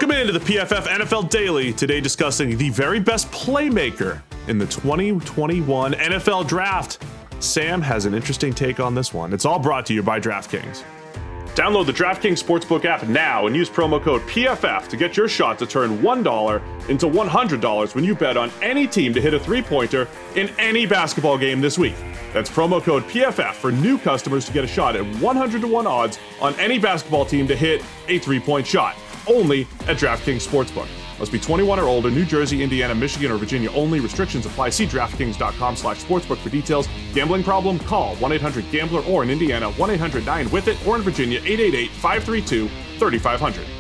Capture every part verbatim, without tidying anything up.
Welcome into the P F F N F L Daily. Today discussing the very best playmaker in the twenty twenty-one N F L Draft. Sam has an interesting take on this one. It's all brought to you by DraftKings. Download the DraftKings Sportsbook app now and use promo code P F F to get your shot to turn one dollar into one hundred dollars when you bet on any team to hit a three-pointer in any basketball game this week. That's promo code P F F for new customers to get a shot at one hundred to one odds on any basketball team to hit a three-point shot. Only at DraftKings Sportsbook. Must be twenty-one or older, New Jersey, Indiana, Michigan, or Virginia only. Restrictions apply. See DraftKings.com slash sportsbook for details. Gambling problem? Call one eight hundred gambler or in Indiana, one eight hundred nine with it, or in Virginia, eight eight eight, five three two, three five zero zero.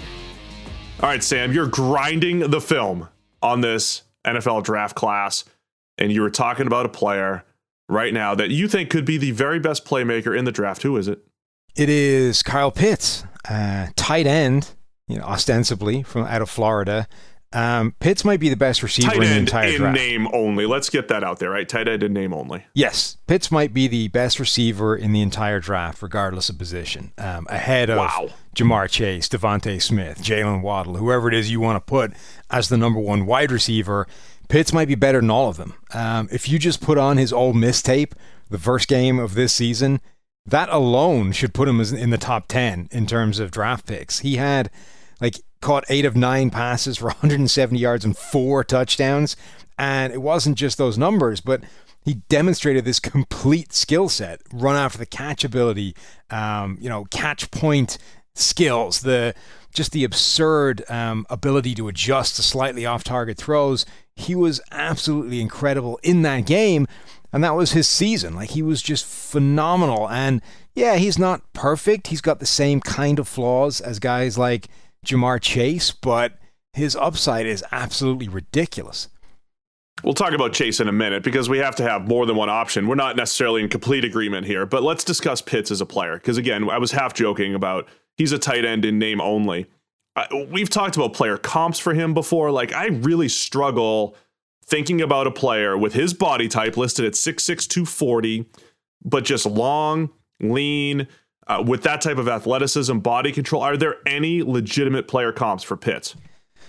All right, Sam, you're grinding the film on this N F L draft class, and you were talking about a player right now that you think could be the very best playmaker in the draft. Who is it? It is Kyle Pitts, uh, tight end. You know, ostensibly from out of Florida. Um, Pitts might be the best receiver Tight in the end entire in draft. name only. Let's get that out there, right? Tight end in name only. Yes, Pitts might be the best receiver in the entire draft, regardless of position. Um, ahead of Wow. Jamar Chase, Devontae Smith, Jalen Waddle, whoever it is you want to put as the number one wide receiver. Pitts might be better than all of them. Um, if you just put on his Ole Miss tape, the first game of this season, that alone should put him in the top ten in terms of draft picks. He had like caught eight of nine passes for one hundred seventy yards and four touchdowns. And it wasn't just those numbers, but he demonstrated this complete skill set, run after the catch ability, um, you know, catch point skills, the just the absurd um, ability to adjust to slightly off target throws. He was absolutely incredible in that game. And that was his season. Like, he was just phenomenal. And yeah, he's not perfect. He's got the same kind of flaws as guys like Jamar Chase, but his upside is absolutely ridiculous. We'll talk about Chase in a minute because we have to have more than one option. We're not necessarily in complete agreement here, but let's discuss Pitts as a player. Because again, I was half joking about he's a tight end in name only. Uh, we've talked about player comps for him before. Like, I really struggle thinking about a player with his body type listed at six six, two forty, but just long, lean, uh, with that type of athleticism, body control. Are there any legitimate player comps for Pitts?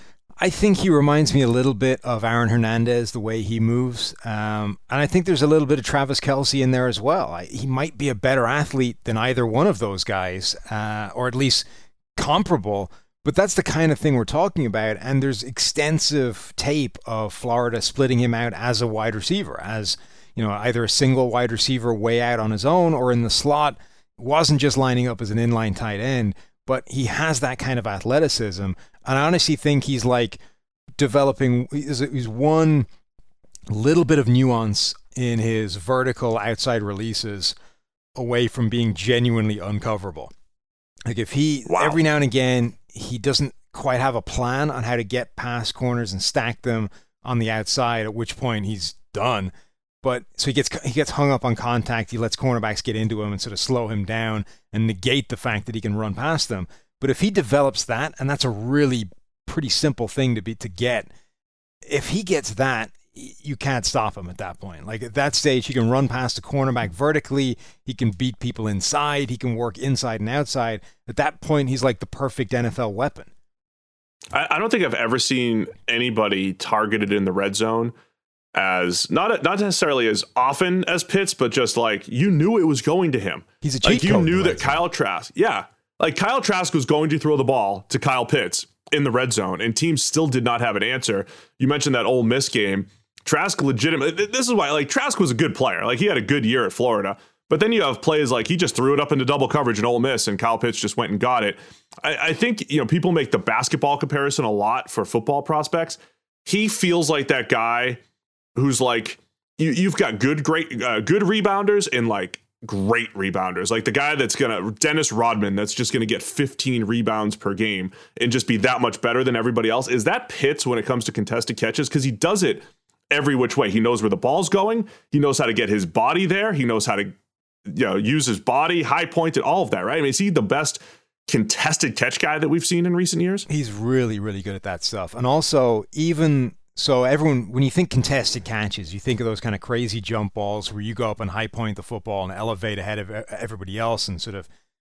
I think he reminds me a little bit of Aaron Hernandez, the way he moves. Um, and I think there's a little bit of Travis Kelce in there as well. I, he might be a better athlete than either one of those guys, uh, or at least comparable. But that's the kind of thing we're talking about. And there's extensive tape of Florida splitting him out as a wide receiver, as, you know, either a single wide receiver way out on his own or in the slot. Wasn't just lining up as an inline tight end, but he has that kind of athleticism. And I honestly think he's like developing, he's, he's one little bit of nuance in his vertical outside releases away from being genuinely uncoverable. Like, if he, wow. every now and again, he doesn't quite have a plan on how to get past corners and stack them on the outside, at which point he's done. But so he gets he gets hung up on contact. He lets cornerbacks get into him and sort of slow him down and negate the fact that he can run past them. But if he develops that, and that's a really pretty simple thing to be to get, if he gets that, you can't stop him at that point. Like, at that stage, he can run past a cornerback vertically. He can beat people inside. He can work inside and outside. At that point, he's like the perfect N F L weapon. I, I don't think I've ever seen anybody targeted in the red zone as not not necessarily as often as Pitts, but just like you knew it was going to him. He's a cheat like you code knew that Kyle Trask, yeah, like Kyle Trask was going to throw the ball to Kyle Pitts in the red zone, and teams still did not have an answer. You mentioned that Ole Miss game. Trask legitimate. This is why, like, Trask was a good player. Like, he had a good year at Florida. But then you have plays like he just threw it up into double coverage in Ole Miss, and Kyle Pitts just went and got it. I, I think, you know, people make the basketball comparison a lot for football prospects. He feels like that guy who's like, you, you've got good, great, uh, good rebounders and like great rebounders. Like the guy that's going to, Dennis Rodman, that's just going to get fifteen rebounds per game and just be that much better than everybody else. Is that Pitts when it comes to contested catches? Because he does it every which way. He knows where the ball's going. He knows how to get his body there. He knows how to, you know, use his body, high pointed, all of that, right? I mean, is he the best contested catch guy that we've seen in recent years? He's really, really good at that stuff. And also, even so, everyone, when you think contested catches, you think of those kind of crazy jump balls where you go up and high point the football and elevate ahead of everybody else and sort of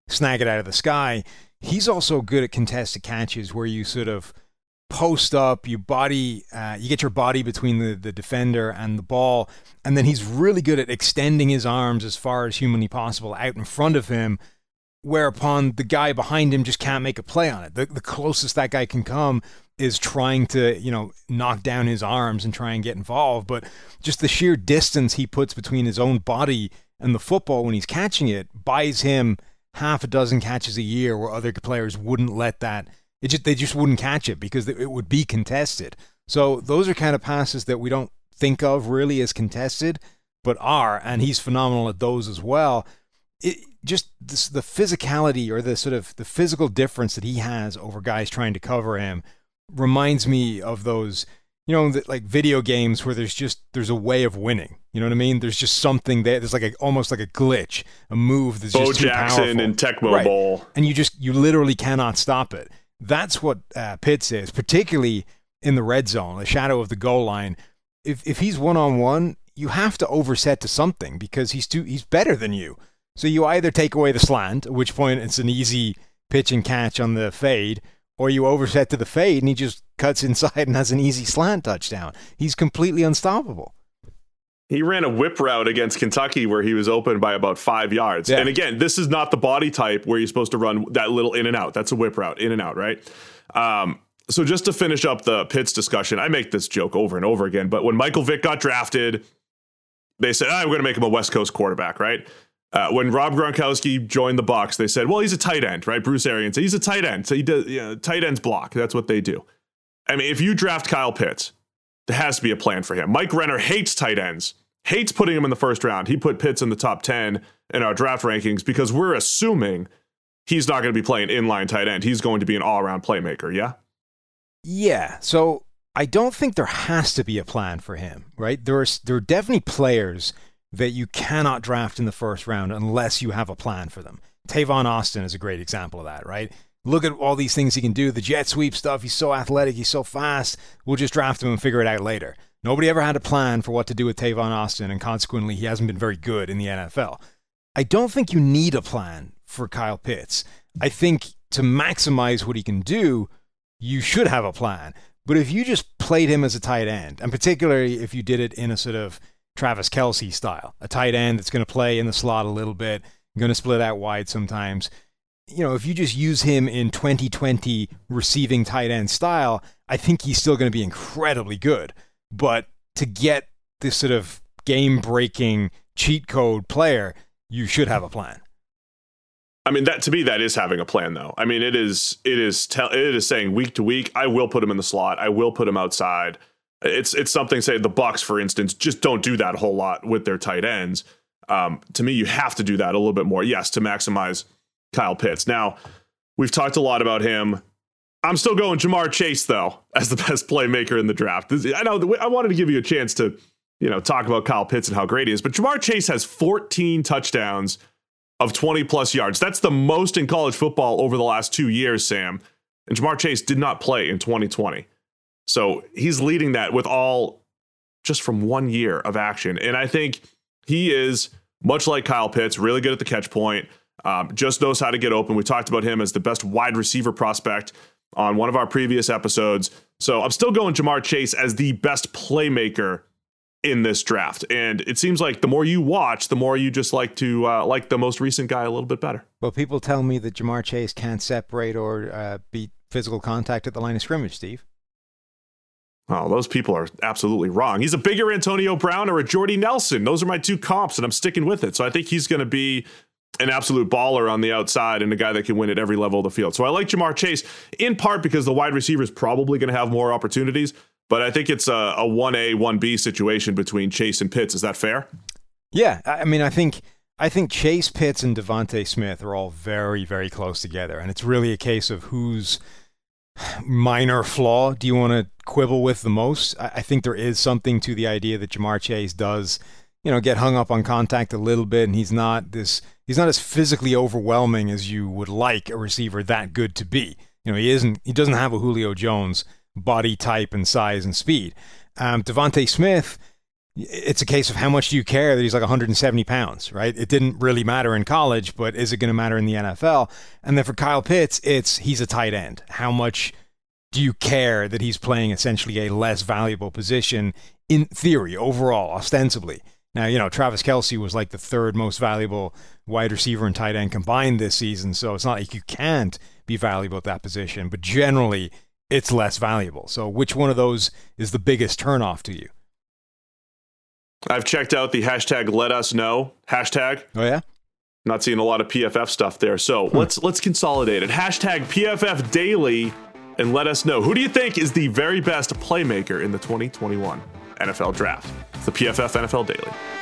snag it out of the sky. He's also good at contested catches where you sort of post up, you body, uh, you get your body between the, the defender and the ball, and then he's really good at extending his arms as far as humanly possible out in front of him, whereupon the guy behind him just can't make a play on it. The, the closest that guy can come is trying to, you know, knock down his arms and try and get involved, but just the sheer distance he puts between his own body and the football when he's catching it buys him half a dozen catches a year where other players wouldn't let that. It just, they just wouldn't catch it because it would be contested. So those are kind of passes that we don't think of really as contested, but are, and he's phenomenal at those as well. It just this, the physicality or the sort of the physical difference that he has over guys trying to cover him reminds me of those, you know, the, like video games where there's just there's a way of winning. You know what I mean? There's just something there. There's like a, almost like a glitch, a move that's Bo just too Jackson powerful. and Tecmo Right. Bowl, and you just you literally cannot stop it. That's what uh, Pitts is, particularly in the red zone, the shadow of the goal line. If if he's one on one, you have to overset to something because he's too he's better than you. So you either take away the slant, at which point it's an easy pitch and catch on the fade, or you overset to the fade and he just cuts inside and has an easy slant touchdown. He's completely unstoppable. he ran a whip route against Kentucky where he was open by about five yards. Yeah. And again, this is not the body type where you're supposed to run that little in and out. That's a whip route, in and out, right? Um, so just to finish up the Pitts discussion, I make this joke over and over again, but when Michael Vick got drafted, they said, oh, we're going to make him a West Coast quarterback, right? Uh, when Rob Gronkowski joined the Bucs, they said, well, he's a tight end, right? Bruce Arians said, he's a tight end. So he does, you know, tight ends block. That's what they do. I mean, if you draft Kyle Pitts, there has to be a plan for him. Mike Renner hates tight ends, hates putting him in the first round. He put Pitts in the top ten in our draft rankings because we're assuming he's not going to be playing inline tight end. He's going to be an all-around playmaker, yeah? Yeah, so I don't think there has to be a plan for him, right? There are, there are definitely players that you cannot draft in the first round unless you have a plan for them. Tavon Austin is a great example of that, right? Look at all these things he can do, the jet sweep stuff. He's so athletic. He's so fast. We'll just draft him and figure it out later. Nobody ever had a plan for what to do with Tavon Austin, and consequently, he hasn't been very good in the N F L. I don't think you need a plan for Kyle Pitts. I think to maximize what he can do, you should have a plan. But if you just played him as a tight end, and particularly if you did it in a sort of Travis Kelce style, a tight end that's going to play in the slot a little bit, going to split out wide sometimes, you know, if you just use him in twenty twenty receiving tight end style, I think he's still going to be incredibly good. But to get this sort of game-breaking cheat code player, you should have a plan. I mean, that to me, that is having a plan, though. I mean, it is it is te- it is saying week to week, I will put him in the slot. I will put him outside. It's it's something, say, the Bucs, for instance, just don't do that a whole lot with their tight ends. Um, to me, you have to do that a little bit more, yes, to maximize Kyle Pitts. Now, we've talked a lot about him. I'm still going Ja'Marr Chase, though, as the best playmaker in the draft. This, I know I wanted to give you a chance to, you know, talk about Kyle Pitts and how great he is, but Ja'Marr Chase has fourteen touchdowns of twenty plus yards. That's the most in college football over the last two years, Sam. And Ja'Marr Chase did not play in twenty twenty. So he's leading that with all just from one year of action. And I think he is, much like Kyle Pitts, really good at the catch point. Um, just knows how to get open. We talked about him as the best wide receiver prospect on one of our previous episodes. So I'm still going Ja'Marr Chase as the best playmaker in this draft. And it seems like the more you watch, the more you just like to uh, like the most recent guy a little bit better. Well, people tell me that Ja'Marr Chase can't separate or uh, beat physical contact at the line of scrimmage, Steve. Oh, those people are absolutely wrong. He's a bigger Antonio Brown or a Jordy Nelson. Those are my two comps, and I'm sticking with it. So I think he's going to be an absolute baller on the outside and a guy that can win at every level of the field. So I like Ja'Marr Chase, in part because the wide receiver is probably going to have more opportunities, but I think it's a, a one A, one B situation between Chase and Pitts. Is that fair? Yeah, I mean, I think I think Chase, Pitts, and Devontae Smith are all very, very close together, and it's really a case of whose minor flaw do you want to quibble with the most. I think there is something to the idea that Ja'Marr Chase does, you know, get hung up on contact a little bit, and he's not this he's not as physically overwhelming as you would like a receiver that good to be. You know, he isn't he doesn't have a Julio Jones body type and size and speed. Um, Devontae Smith, it's a case of how much do you care that he's like one hundred seventy pounds, right? It didn't really matter in college, but is it going to matter in the N F L? And then for Kyle Pitts, it's he's a tight end. How much do you care that he's playing essentially a less valuable position in theory, overall, ostensibly? Now, you know, Travis Kelce was like the third most valuable wide receiver and tight end combined this season, so it's not like you can't be valuable at that position, but generally it's less valuable. So which one of those is the biggest turnoff to you? I've checked out the hashtag let us know hashtag. Oh yeah? Not seeing a lot of P F F stuff there. So hmm. let's let's consolidate it. Hashtag P F F Daily and let us know. Who do you think is the very best playmaker in the twenty twenty-one N F L Draft? It's the P F F N F L Daily.